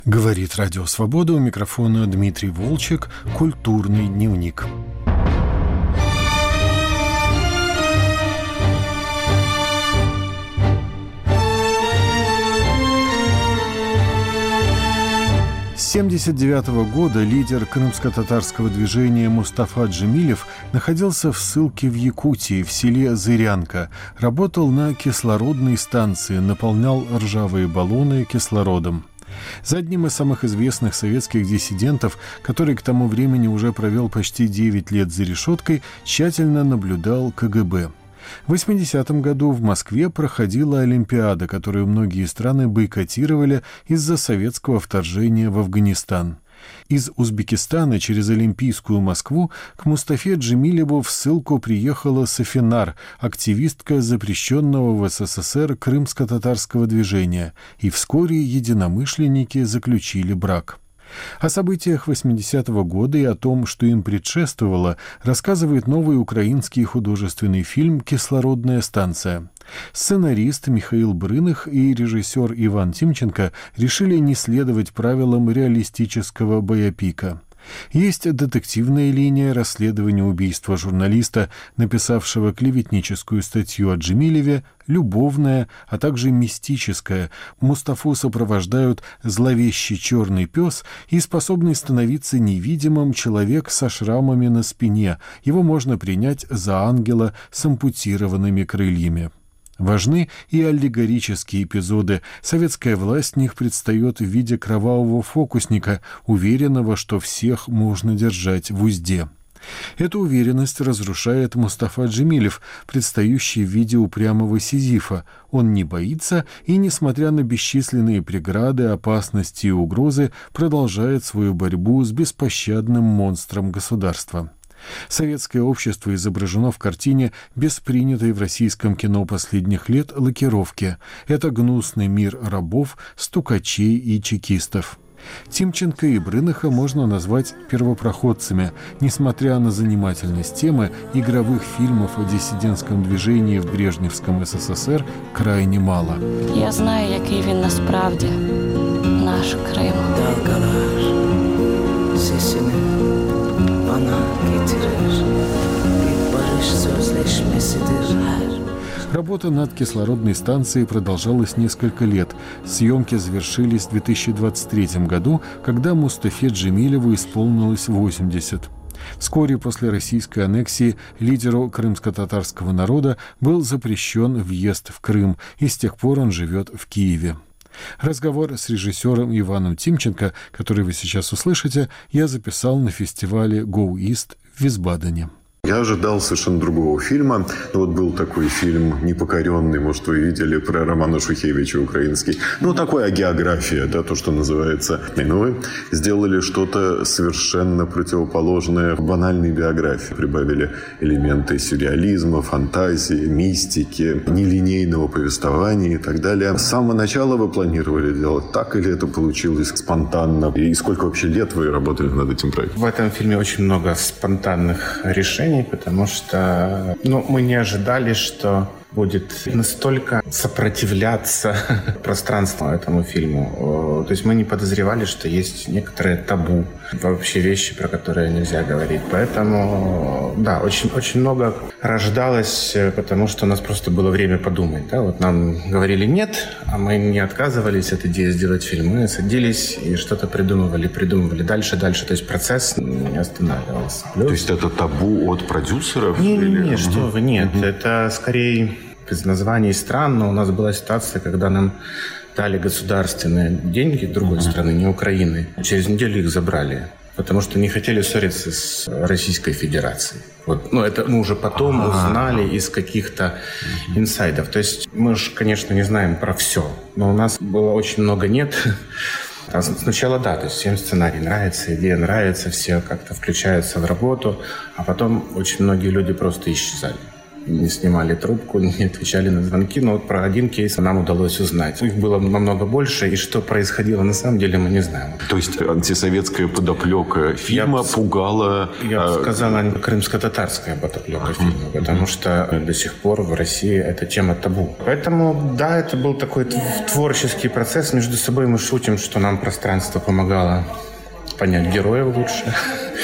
Говорит Радио Свобода, у микрофона Дмитрий Волчек, «Культурный дневник». С 1979 года лидер крымско-татарского движения Мустафа Джемилев находился в ссылке в Якутии, в селе Зырянка. Работал на кислородной станции, наполнял ржавые баллоны кислородом. За одним из самых известных советских диссидентов, который к тому времени уже провел почти 9 лет за решеткой, тщательно наблюдал КГБ. В 80-м году в Москве проходила Олимпиада, которую многие страны бойкотировали из-за советского вторжения в Афганистан. Из Узбекистана через Олимпийскую Москву к Мустафе Джемилеву в ссылку приехала Сафинар, активистка запрещенного в СССР крымско-татарского движения, и вскоре единомышленники заключили брак. О событиях 80-го года и о том, что им предшествовало, рассказывает новый украинский художественный фильм «Кислородная станция». Сценарист Михаил Брынных и режиссер Иван Тимченко решили не следовать правилам реалистического байопика. Есть детективная линия расследования убийства журналиста, написавшего клеветническую статью о Джемилеве, любовная, а также мистическая. Мустафу сопровождают зловещий черный пес и способный становиться невидимым человек со шрамами на спине. Его можно принять за ангела с ампутированными крыльями. Важны и аллегорические эпизоды. Советская власть в них предстает в виде кровавого фокусника, уверенного, что всех можно держать в узде. Эту уверенность разрушает Мустафа Джемилев, предстающий в виде упрямого Сизифа. Он не боится и, несмотря на бесчисленные преграды, опасности и угрозы, продолжает свою борьбу с беспощадным монстром государства. Советское общество изображено в картине без принятой в российском кино последних лет лакировки. Это гнусный мир рабов, стукачей и чекистов. Тимченко и Брыныха можно назвать первопроходцами. Несмотря на занимательность темы, игровых фильмов о диссидентском движении в Брежневском СССР крайне мало. Я знаю, який він насправді, наш Крим. Работа над кислородной станцией продолжалась несколько лет. Съемки завершились в 2023 году, когда Мустафе Джемилеву исполнилось 80. Вскоре после российской аннексии лидеру крымско-татарского народа был запрещен въезд в Крым, и с тех пор он живет в Киеве. Разговор с режиссером Иваном Тимченко, который вы сейчас услышите, я записал на фестивале Go East в Висбадене. Я ожидал совершенно другого фильма. Вот был такой фильм «Непокоренный», может, вы видели, про Романа Шухевича, украинский. Такое география, да, то, что называется. Но вы сделали что-то совершенно противоположное банальной биографии. Прибавили элементы сюрреализма, фантазии, мистики, нелинейного повествования и так далее. С самого начала вы планировали делать так, или это получилось спонтанно? И сколько вообще лет вы работали над этим проектом? В этом фильме очень много спонтанных решений, потому что мы не ожидали, что будет настолько сопротивляться пространству этому фильму. То есть мы не подозревали, что есть некоторые табу, вообще вещи, про которые нельзя говорить. Поэтому, да, очень много рождалось, потому что у нас просто было время подумать. Да? Вот нам говорили нет, а мы не отказывались от идеи сделать фильм. Мы садились и что-то придумывали дальше. То есть процесс не останавливался. То есть это табу от продюсеров? Не, что вы, нет. Это скорее без названий стран, но у нас была ситуация, когда нам дали государственные деньги другой страны, не Украины. Через неделю их забрали, потому что не хотели ссориться с Российской Федерацией. Это мы уже потом узнали из каких-то инсайдов. То есть мы же, конечно, не знаем про все, но у нас было очень много «нет». Сначала да, то есть всем сценарий нравится, идея нравится, все как-то включаются в работу, а потом очень многие люди просто исчезали. не снимали трубку, не отвечали на звонки. Но вот про один кейс нам удалось узнать. Их было намного больше, и что происходило на самом деле, мы не знаем. То есть антисоветская подоплека фильма пугала... Я бы сказал, крымско-татарская подоплека фильма, потому что до сих пор в России эта тема табу. Поэтому, да, это был такой творческий процесс. Между собой мы шутим, что нам пространство помогало понять героев лучше,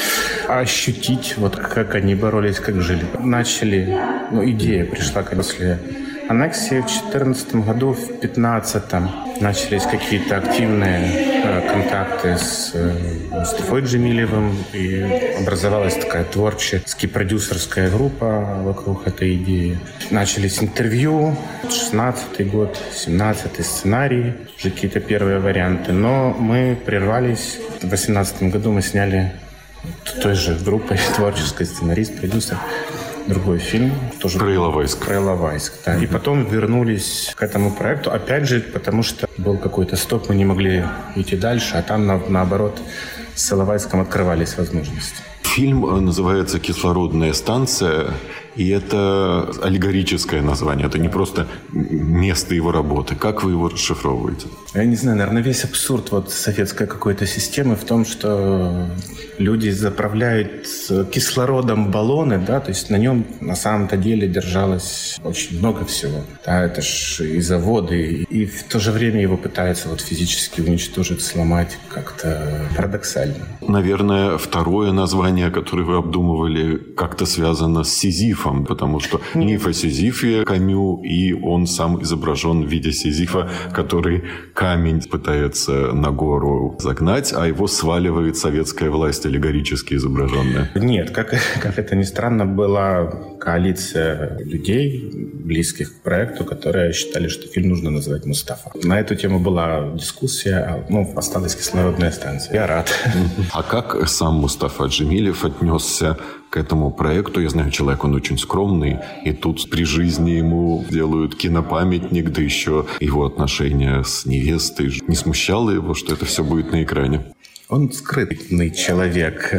ощутить, вот как они боролись, как жили. Начали, идея пришла после аннексии в 2014 году, в 2015 начались какие-то активные контакты с Мустафой Джемилевым, и образовалась такая творчески-продюсерская группа вокруг этой идеи. Начались интервью, 16-й год, 17-й сценарий, уже какие-то первые варианты, но мы прервались. В 2018 году мы сняли той же группой, творческой, сценарист, продюсер, другой фильм. Тоже про Иловайск. Про Иловайск, да. И потом вернулись к этому проекту, опять же, потому что был какой-то стоп, мы не могли идти дальше, а там, наоборот, с Иловайском открывались возможности. Фильм называется «Кислородная станция», и это аллегорическое название, это не просто место его работы. Как вы его расшифровываете? Я не знаю, наверное, весь абсурд советской какой-то системы в том, что люди заправляют кислородом баллоны, да, то есть на нем на самом-то деле держалось очень много всего. Да, это ж и заводы, и в то же время его пытаются физически уничтожить, сломать как-то парадоксально. Наверное, второе название, которое вы обдумывали, как-то связано с Сизифом, потому что миф о Сизифе Камю, и он сам изображен в виде Сизифа, который камень пытается на гору загнать, а его сваливает советская власть, аллегорически изображенная. Нет, как это ни странно, была коалиция людей, близких к проекту, которые считали, что фильм нужно называть «Мустафа». На эту тему была дискуссия, осталась «Кислородная станция». Я рад. А как сам Мустафа Джемилев отнесся к этому проекту? Я знаю, человек, он очень скромный, и тут при жизни ему делают кинопамятник, да еще его отношения с невестой. Не смущало его, что это все будет на экране? Он скрытный человек,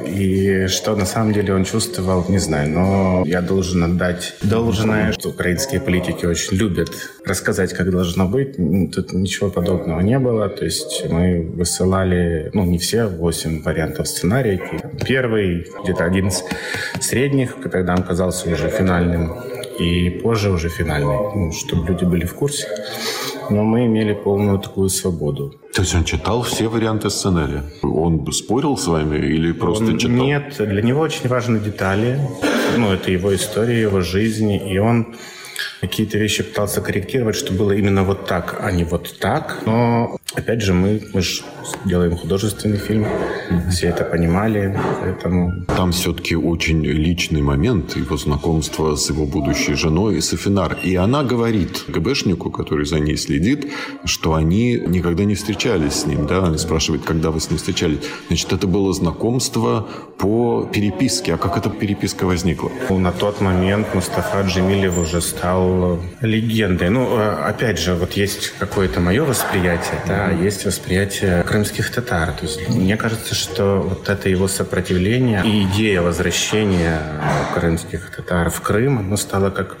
и что на самом деле он чувствовал, не знаю, но я должен отдать должное, что украинские политики очень любят рассказать, как должно быть. Тут ничего подобного не было, то есть мы высылали, не все, 8 вариантов сценария. Первый, где-то 11 средних, когда он казался уже финальным, и позже уже финальный, чтобы люди были в курсе. Но мы имели полную такую свободу. То есть он читал все варианты сценария? Он спорил с вами или просто читал? Нет, для него очень важны детали. Это его история, его жизнь. И он какие-то вещи пытался корректировать, чтобы было именно вот так, а не вот так. Но, опять же, мы же делаем художественный фильм. Все это понимали, поэтому... Там все-таки очень личный момент, его знакомство с его будущей женой Сафинар. И она говорит ГБшнику, который за ней следит, что они никогда не встречались с ним. Да? Она спрашивает, когда вы с ним встречались. Значит, это было знакомство по переписке. А как эта переписка возникла? На тот момент Мустафа Джемилев уже стал легендой. Опять же, есть какое-то мое восприятие, да, есть восприятие крымских татар. То есть мне кажется, что это его сопротивление и идея возвращения крымских татар в Крым, оно стало как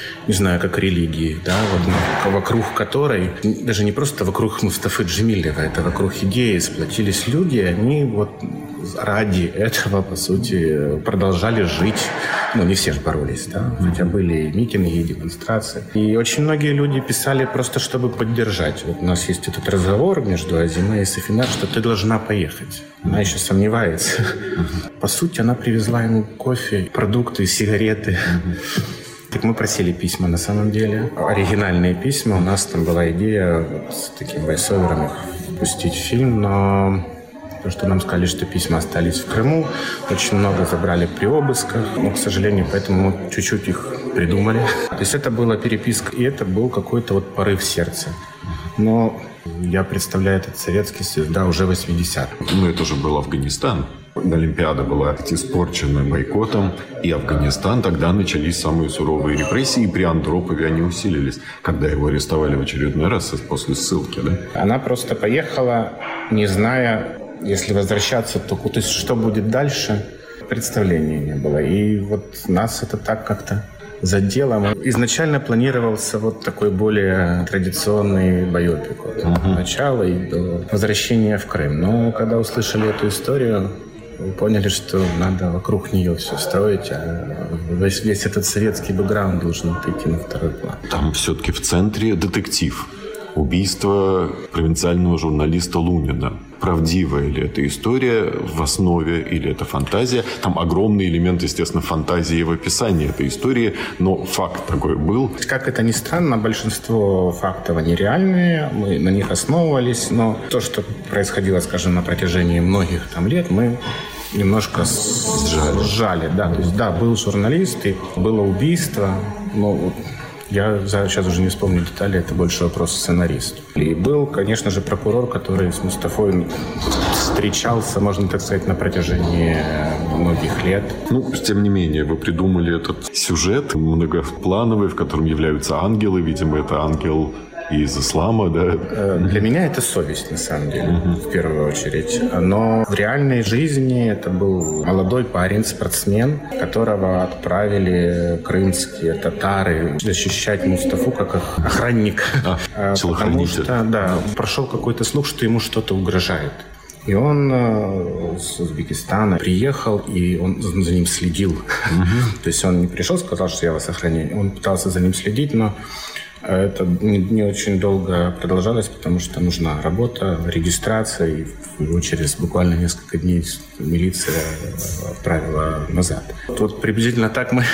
религии, да, вокруг которой, даже не просто вокруг Мустафы Джемилева, это вокруг идеи сплотились люди, и они ради этого, по сути, продолжали жить. Не все же боролись, да, хотя были и митинги, и демонстрации. И очень многие люди писали просто, чтобы поддержать. У нас есть этот разговор между Азимой и Сафинар, что ты должна поехать. Она еще сомневается. По сути, она привезла ему кофе, продукты, сигареты. Так мы просили письма, на самом деле. Оригинальные письма. У нас там была идея с таким войсовером их впустить в фильм, но то, что нам сказали, что письма остались в Крыму, очень много забрали при обысках, но, к сожалению, поэтому мы чуть-чуть их придумали. То есть это была переписка, и это был какой-то порыв сердца. Но я представляю этот Советский Союз, да, уже 80-х. Это же был Афганистан. Олимпиада была испорчена бойкотом, и Афганистан, тогда начались самые суровые репрессии, и при Андропове они усилились, когда его арестовали в очередной раз после ссылки, да? Она просто поехала, не зная, если возвращаться, то что будет дальше, представления не было. И нас это так как-то заделом. Изначально планировался вот такой более традиционный байопик от начала и до возвращения в Крым. Но когда услышали эту историю, поняли, что надо вокруг нее все строить, а весь этот советский бэкграунд должен отойти на второй план. Там все-таки в центре детектив. Убийство провинциального журналиста Лунина. Правдивая ли эта история в основе или это фантазия? Там огромный элемент, естественно, фантазии в описании этой истории, но факт такой был. Как это ни странно, большинство фактов они реальные, мы на них основывались, но то, что происходило, скажем, на протяжении многих там лет, мы немножко сжали. Да. То есть, да, был журналист, и было убийство, но я сейчас уже не вспомню детали, это больше вопрос сценаристу. И был, конечно же, прокурор, который с Мустафой встречался, можно так сказать, на протяжении многих лет. Ну, тем не менее, вы придумали этот сюжет многоплановый, в котором являются ангелы. Видимо, это ангел из ислама, да? Для меня это совесть, на самом деле, в первую очередь. Но в реальной жизни это был молодой парень, спортсмен, которого отправили крымские татары защищать Мустафу как охранник. Потому что, да, прошел какой-то слух, что ему что-то угрожает. И он с Узбекистана приехал, и он за ним следил. То есть он не пришел, сказал, что я вас охраняю. Он пытался за ним следить, но это не очень долго продолжалось, потому что нужна работа, регистрация, и его через буквально несколько дней милиция отправила назад. Вот приблизительно так мы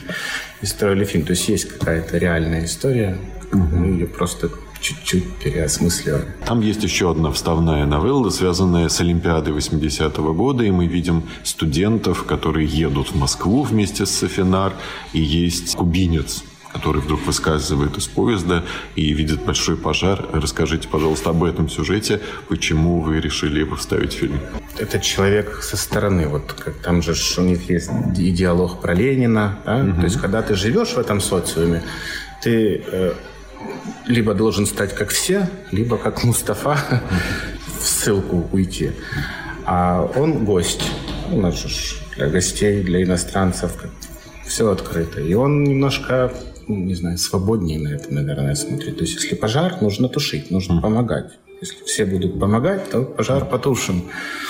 и строили фильм. То есть есть какая-то реальная история, мы ее просто чуть-чуть переосмысливаем. Там есть еще одна вставная новелла, связанная с Олимпиадой 80-го года, и мы видим студентов, которые едут в Москву вместе с Софинар, и есть кубинец, который вдруг выскальзывает из поезда и видит большой пожар. Расскажите, пожалуйста, об этом сюжете. Почему вы решили его вставить в фильм? Это человек со стороны. Вот как там же у них есть и диалог про Ленина. Да? То есть, когда ты живешь в этом социуме, ты либо должен стать как все, либо как Мустафа в ссылку уйти. А он гость. У нас же для гостей, для иностранцев все открыто. И он немножко, не знаю, свободнее на это, наверное, смотрит. То есть, если пожар, нужно тушить, нужно помогать. Если все будут помогать, то пожар потушим.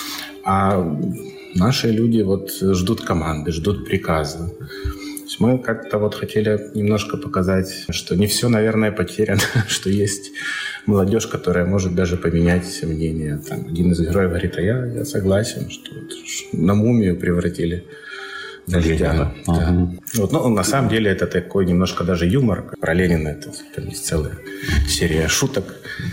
А наши люди вот ждут команды, ждут приказа. То есть мы как-то вот хотели немножко показать, что не все, наверное, потеряно, что есть молодежь, которая может даже поменять мнение. Там один из героев говорит, а я согласен, что на мумию превратили Ленина. Да. Вот, ну, на самом деле это такой немножко даже юмор. Про Ленина это там есть целая серия шуток.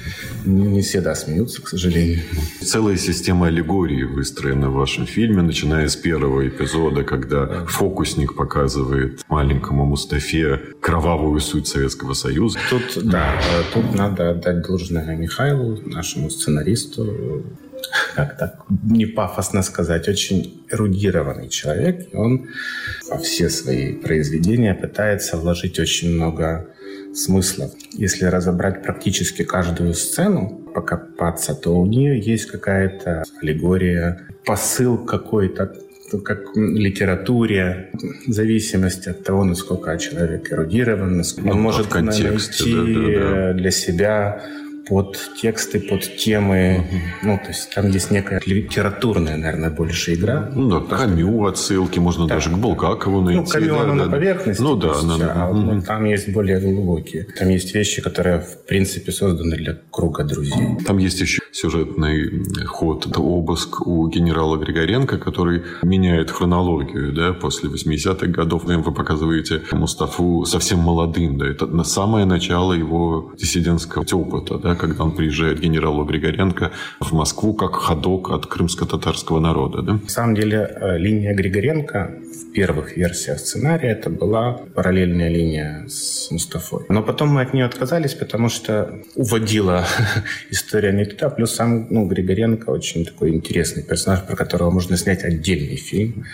Не всегда смеются, к сожалению. Целая система аллегорий выстроена в вашем фильме, начиная с первого эпизода, когда фокусник показывает маленькому Мустафе кровавую суть Советского Союза. Тут надо отдать должное Михаилу, нашему сценаристу. Как так не пафосно сказать, очень эрудированный человек. И он во все свои произведения пытается вложить очень много смыслов. Если разобрать практически каждую сцену, покопаться, то у нее есть какая-то аллегория, посыл какой-то, как в литературе, в зависимости от того, насколько человек эрудирован, насколько он может найти для себя под тексты, под темы. Ну, то есть там есть некая литературная, наверное, больше игра. Ну да, Камю отсылки, можно даже к Булгакову найти. Ну, Камю, оно на поверхности. Ну да. Вот там есть более глубокие. Там есть вещи, которые, в принципе, созданы для круга друзей. Там есть еще сюжетный ход. Это обыск у генерала Григоренко, который меняет хронологию, да, после 80-х годов. Вы показываете Мустафу совсем молодым, да, это самое начало его диссидентского опыта, да, когда он приезжает к генералу Григоренко в Москву как ходок от крымско-татарского народа. Да? На самом деле, линия Григоренко в первых версиях сценария это была параллельная линия с Мустафой. Но потом мы от нее отказались, потому что уводила история не туда. Плюс сам Григоренко очень такой интересный персонаж, про которого можно снять отдельный фильм.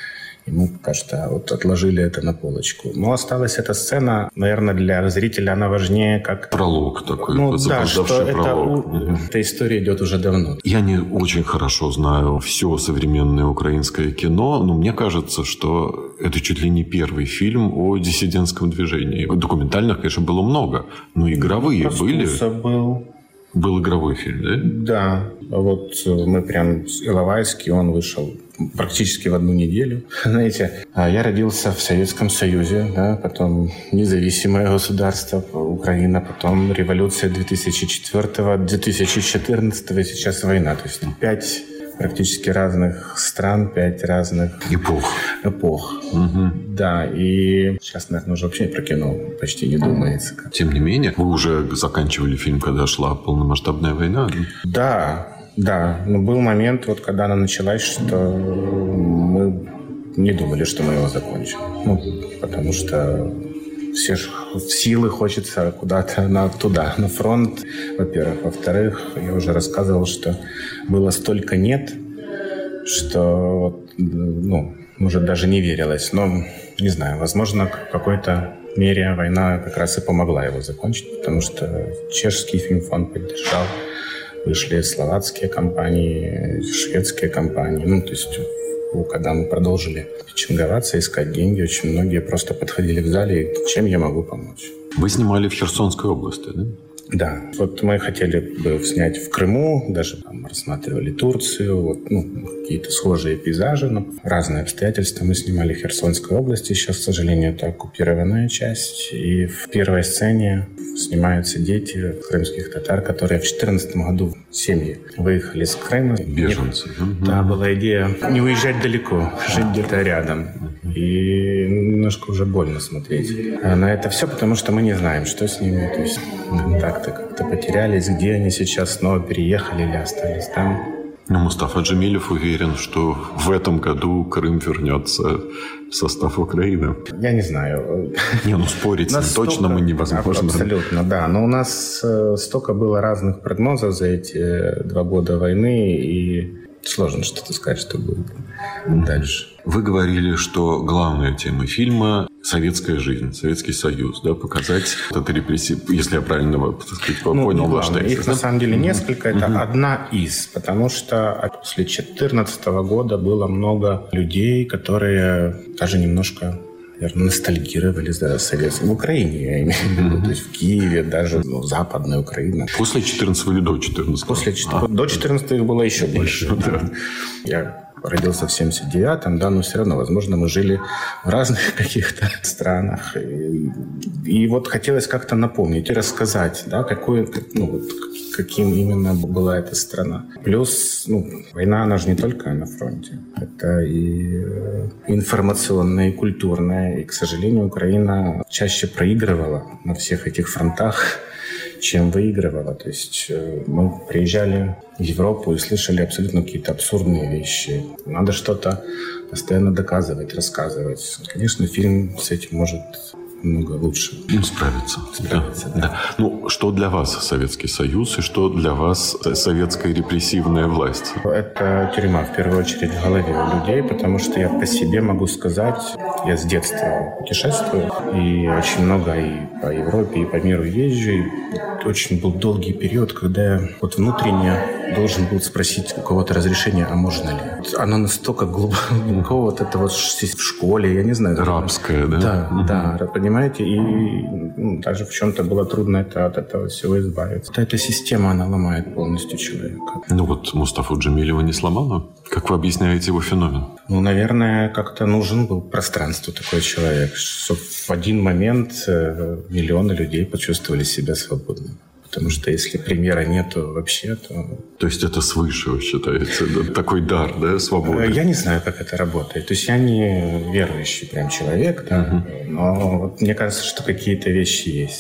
И мы пока что вот отложили это на полочку. Но осталась эта сцена, наверное, для зрителя она важнее как... Пролог такой, ну да, что пролог. Эта история идет уже давно. Я не очень хорошо знаю все современное украинское кино, но мне кажется, что это чуть ли не первый фильм о диссидентском движении. Документальных, конечно, было много, но игровые были. Был игровой фильм, да? Да. Вот мы прям с Иловайский, он вышел практически в одну неделю. Знаете, я родился в Советском Союзе, да, потом независимое государство Украина, потом революция 2004-го, 2014-го и сейчас война. То есть 5 практически разных стран, 5 разных эпох. Угу. Да, и сейчас, наверное, уже вообще про кино почти не думается. Тем не менее, вы уже заканчивали фильм, когда шла полномасштабная война? Да. Но был момент, вот когда она началась, что мы не думали, что мы его закончим. Ну, потому что все силы хочется куда-то туда, на фронт, во-первых. Во-вторых, я уже рассказывал, что было столько «нет», что, может, даже не верилось. Но, не знаю, возможно, в какой-то мере война как раз и помогла его закончить, потому что чешский фильмфонд поддержал, вышли словацкие компании, шведские компании. То есть, когда мы продолжили пичинговаться, искать деньги, очень многие просто подходили в зале, и чем я могу помочь. Вы снимали в Херсонской области, да? Да. Вот мы хотели бы снять в Крыму, даже там рассматривали Турцию, какие-то схожие пейзажи, но разные обстоятельства. Мы снимали в Херсонской области, сейчас, к сожалению, это оккупированная часть. И в первой сцене снимаются дети крымских татар, которые в 2014 году семьи выехали с Крыма. Беженцы. Да, была идея не уезжать далеко, жить где-то рядом. И немножко уже больно смотреть на это все, потому что мы не знаем, что с ними. То есть контакты как-то потерялись, где они сейчас снова переехали или остались там. Но Мустафа Джемилев уверен, что в этом году Крым вернется в состав Украины. Я не знаю. Спорить с ним точно мы невозможно. Абсолютно, да. Но у нас столько было разных прогнозов за эти 2 года войны, и сложно что-то сказать, что будет дальше. Вы говорили, что главная тема фильма – советская жизнь, Советский Союз, да, показать это репрессии, если я правильно, понял ваш тезис. Их, на самом деле, несколько. Это одна из, потому что после 2014 года было много людей, которые даже немножко, наверное, ностальгировали за советским. В Украине, я имею в виду, то есть в Киеве, даже Западная Украина. После 14 или до 14? После 14. До 14 их было еще больше. Да. Я родился в 79-м, да, но все равно, возможно, мы жили в разных каких-то странах. И вот хотелось как-то напомнить и рассказать, да, каким именно была эта страна. Плюс, война, она же не только на фронте. Это и информационная, и культурная. И, к сожалению, Украина чаще проигрывала на всех этих фронтах, чем выигрывала. То есть мы приезжали в Европу и слышали абсолютно какие-то абсурдные вещи. Надо что-то постоянно доказывать, рассказывать. Конечно, фильм с этим может много лучше. Справиться. Да. Что для вас Советский Союз и что для вас советская репрессивная власть? Это тюрьма, в первую очередь, в голове у людей, потому что я по себе могу сказать, я с детства путешествую, и очень много и по Европе, и по миру езжу, и очень был долгий период, когда я внутренне должен был спросить у кого-то разрешение, а можно ли? Оно настолько глубоко, в школе, я не знаю. Рабское, да? Да, понимаете? И даже в чем-то было трудно от этого всего избавиться. Эта система, она ломает полностью человека. Мустафу Джемилева не сломала? Как вы объясняете его феномен? Наверное, как-то нужен был пространству такой человек, чтобы в один момент миллионы людей почувствовали себя свободными. Потому что если примера нету вообще, то... То есть это свыше, вы считаете? Такой дар, да, свободы? Я не знаю, как это работает. То есть я не верующий прям человек, да, но мне кажется, что какие-то вещи есть.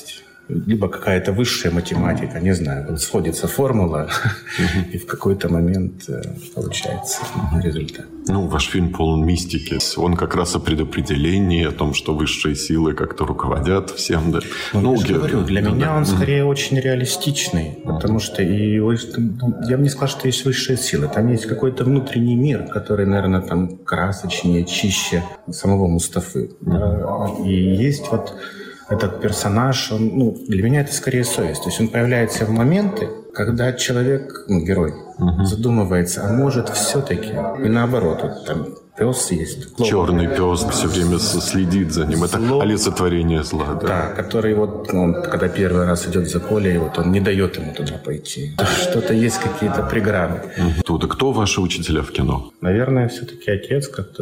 либо какая-то высшая математика, не знаю, вот сходится формула, и в какой-то момент получается результат. Ну, ваш фильм полон мистики. Он как раз о предопределении, о том, что высшие силы как-то руководят всем. Да. Ну, я же говорю, для меня он скорее очень реалистичный, потому что я бы не сказал, что есть высшие силы. Там есть какой-то внутренний мир, который, наверное, там красочнее, чище самого Мустафы. Да? И есть вот этот персонаж, для меня это скорее совесть. То есть он появляется в моменты, когда человек, герой, задумывается, а может все-таки, и наоборот, вот там пес есть. Клоун. Черный пес все время следит за ним. Это олицетворение зла. Да, который он, когда первый раз идет за Колей, вот он не дает ему туда пойти. Что-то есть, какие-то преграды. Кто ваши учителя в кино? Наверное, все-таки отец как-то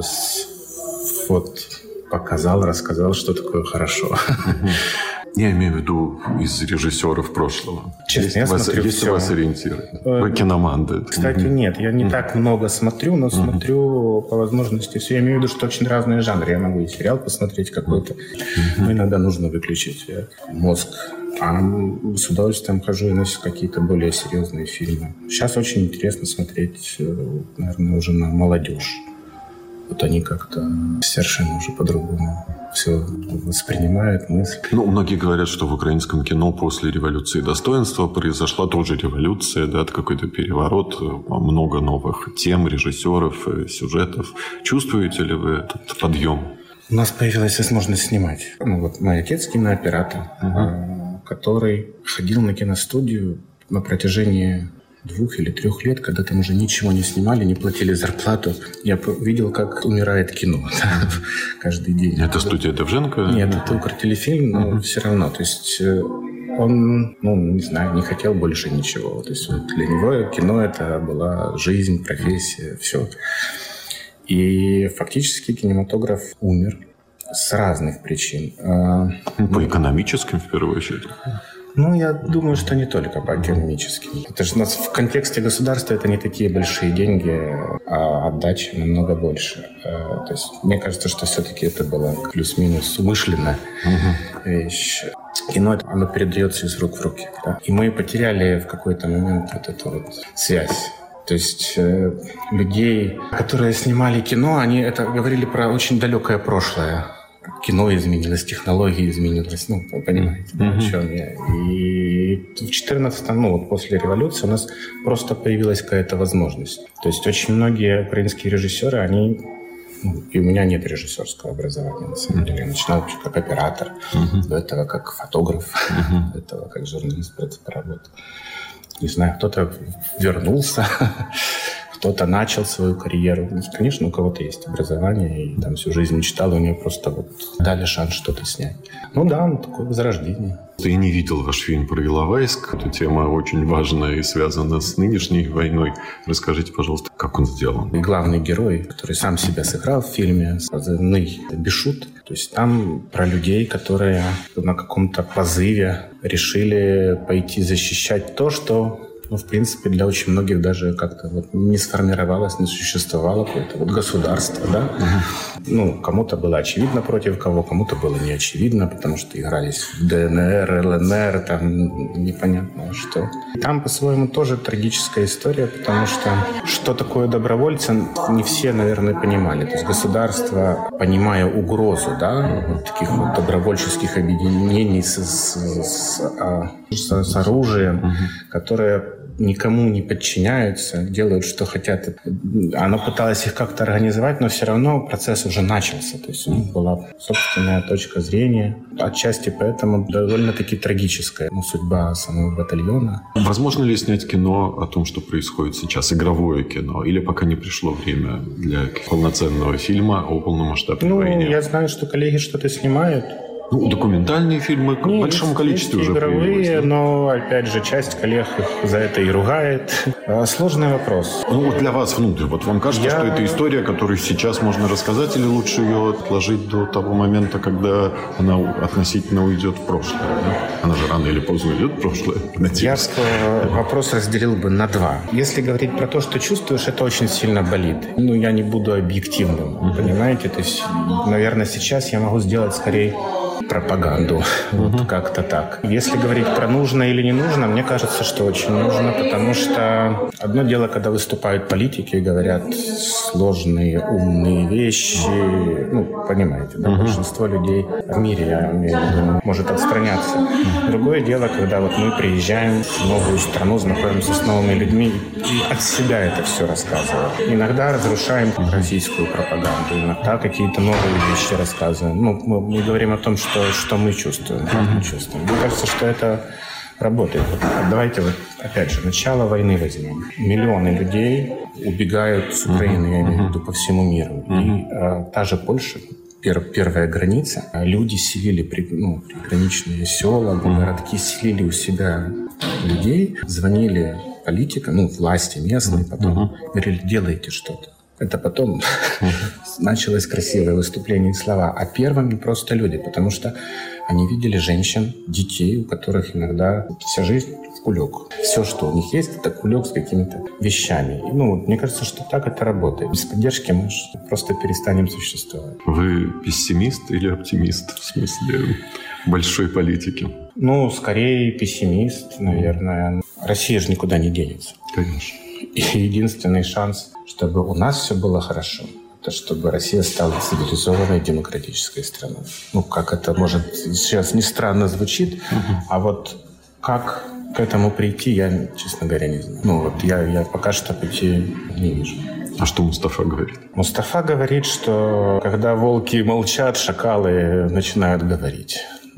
рассказал, что такое хорошо. Я имею в виду из режиссеров прошлого. Честно, я смотрю есть все. У вас ориентиры? Вы киноман, да? Кстати, нет, я не так много смотрю, но смотрю по возможности все. Я имею в виду, что очень разные жанры. Я могу и сериал посмотреть какой-то, но иногда нужно выключить мозг. А с удовольствием хожу и на какие-то более серьезные фильмы. Сейчас очень интересно смотреть, наверное, уже на молодежь. Вот они как-то совершенно уже по-другому все воспринимают, мысли. Многие говорят, что в украинском кино после революции достоинства произошла тоже революция, да, какой-то переворот, много новых тем, режиссеров, сюжетов. Чувствуете ли вы этот подъем? У нас появилась возможность снимать. Мой отец кинооператор, который ходил на киностудию на протяжении 2 или 3 лет, когда там уже ничего не снимали, не платили зарплату. Я видел, как умирает кино каждый день. Это студия Довженко? Нет, это Укртелефильм, но все равно. То есть он, не знаю, не хотел больше ничего. То есть для него кино это была жизнь, профессия, все. И фактически кинематограф умер с разных причин. По экономическим, в первую очередь. Я думаю, что не только по экономическим. Потому что у нас в контексте государства это не такие большие деньги, а отдача намного больше. То есть мне кажется, что все-таки это была плюс-минус умышленная вещь. Кино, оно передается из рук в руки. Да? И мы потеряли в какой-то момент вот эту связь. То есть людей, которые снимали кино, они это говорили про очень далекое прошлое. Кино изменилось, технологии изменились. Вы понимаете, о чем я. И в 14-м, после революции у нас просто появилась какая-то возможность. То есть очень многие украинские режиссеры, они... и у меня нет режиссерского образования, на самом деле. Я начинал вообще как оператор, до этого как фотограф, до этого как журналист поработал. Не знаю, кто-то вернулся, кто-то начал свою карьеру. Конечно, у кого-то есть образование, и там всю жизнь мечтал, и у него просто дали шанс что-то снять. Такое возрождение. Я не видел ваш фильм про Иловайск. Эта тема очень важная и связана с нынешней войной. Расскажите, пожалуйста, как он сделан? И главный герой, который сам себя сыграл в фильме, позывной Бешут. То есть там про людей, которые на каком-то позыве решили пойти защищать то, что... в принципе, для очень многих даже как-то не сформировалось, не существовало какое-то государство, да? Кому-то было очевидно против кого, кому-то было не очевидно, потому что игрались в ДНР, ЛНР, там непонятно что. И там по-своему тоже трагическая история, потому что такое добровольцы, не все, наверное, понимали. То есть государство, понимая угрозу, да, таких добровольческих объединений с оружием, которые никому не подчиняются, делают, что хотят. Оно пыталось их как-то организовать, но все равно процесс уже начался. То есть у них была собственная точка зрения. Отчасти поэтому довольно-таки трагическая судьба самого батальона. Возможно ли снять кино о том, что происходит сейчас? Игровое кино? Или пока не пришло время для полноценного фильма о полномасштабной войне? Я знаю, что коллеги что-то снимают. Документальные фильмы в большом количестве уже появилось. Игровые, но, опять же, часть коллег их за это и ругает. Сложный вопрос. Для вас внутрь. Вам кажется, что это история, которую сейчас можно рассказать, или лучше ее отложить до того момента, когда она относительно уйдет в прошлое? Да? Она же рано или поздно уйдет в прошлое. Я вопрос разделил бы на 2. Если говорить про то, что чувствуешь, это очень сильно болит. Я не буду объективным, понимаете? То есть, наверное, сейчас я могу сделать скорее пропаганду. Вот как-то так. Если говорить про нужно или не нужно, мне кажется, что очень нужно, потому что одно дело, когда выступают политики и говорят сложные, умные вещи. Ну, понимаете, да, большинство людей в мире, я имею в виду, может отстраняться. Другое дело, когда вот мы приезжаем в новую страну, знакомимся с новыми людьми и от себя это все рассказываем. Иногда разрушаем российскую пропаганду, иногда какие-то новые вещи рассказываем. Ну, мы говорим о том, что мы чувствуем, как мы чувствуем. Мне кажется, что это работает. Давайте вот, опять же, начало войны возьмем. Миллионы людей убегают с Украины, я имею в виду, по всему миру. И та же Польша, первая граница, люди селили приграничные села, городки, селили у себя людей, звонили политикам, власти местные, потом говорили, делайте что-то. Это потом началось красивое выступление и слова. А первыми просто люди, потому что они видели женщин, детей, у которых иногда вся жизнь в кулек. Все, что у них есть, это кулек с какими-то вещами. И, мне кажется, что так это работает. Без поддержки мы просто перестанем существовать. Вы пессимист или оптимист в смысле большой политики? Скорее пессимист, наверное. Россия же никуда не денется. Конечно. И единственный шанс, чтобы у нас все было хорошо, это чтобы Россия стала цивилизованной демократической страной. Как это может сейчас не странно звучит, а вот как к этому прийти, я, честно говоря, не знаю. Я пока что пути не вижу. А что Мустафа говорит? Мустафа говорит, что когда волки молчат, шакалы начинают говорить.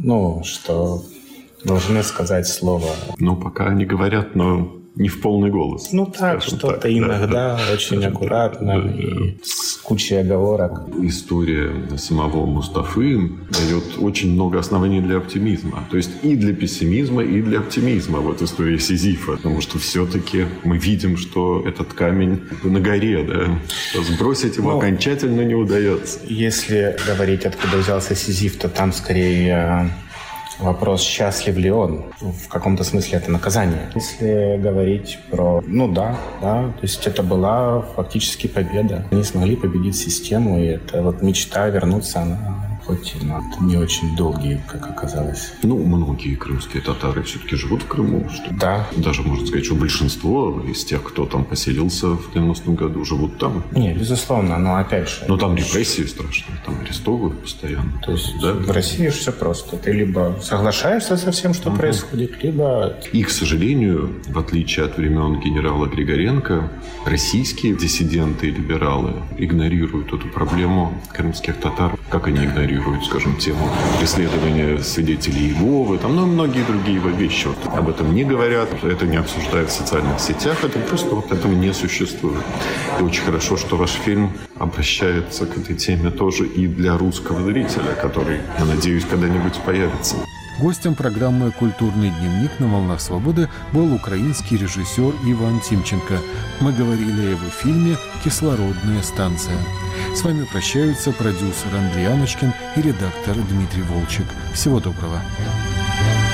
Что должны сказать слово. Пока они говорят, но не в полный голос. Что-то иногда очень аккуратно и с кучей оговорок. История самого Мустафы дает очень много оснований для оптимизма. То есть и для пессимизма, и для оптимизма. Вот история Сизифа. Потому что все-таки мы видим, что этот камень на горе, да? Сбросить его окончательно не удается. Если говорить, откуда взялся Сизиф, то там скорее вопрос, счастлив ли он. В каком-то смысле это наказание. Если говорить про... то есть это была фактически победа. Они смогли победить систему, и это мечта вернуться, она хоть и не очень долгие, как оказалось. Многие крымские татары все-таки живут в Крыму. Да. Даже, можно сказать, что большинство из тех, кто там поселился в 90-м году, живут там. Нет, безусловно, но опять же... там репрессии страшные, там арестовывают постоянно. То есть в России все просто. Ты либо соглашаешься со всем, что происходит, либо... И, к сожалению, в отличие от времен генерала Григоренко, российские диссиденты и либералы игнорируют эту проблему крымских татар. Как они игнорируют, скажем, тему преследования свидетелей Иеговы, и многие другие вещи. Об этом не говорят, это не обсуждают в социальных сетях, это просто этого не существует. И очень хорошо, что ваш фильм обращается к этой теме тоже и для русского зрителя, который, я надеюсь, когда-нибудь появится. Гостем программы «Культурный дневник» на «Волнах свободы» был украинский режиссер Иван Тимченко. Мы говорили о его фильме «Кислородная станция». С вами прощаются продюсер Андрей Амочкин и редактор Дмитрий Волчек. Всего доброго.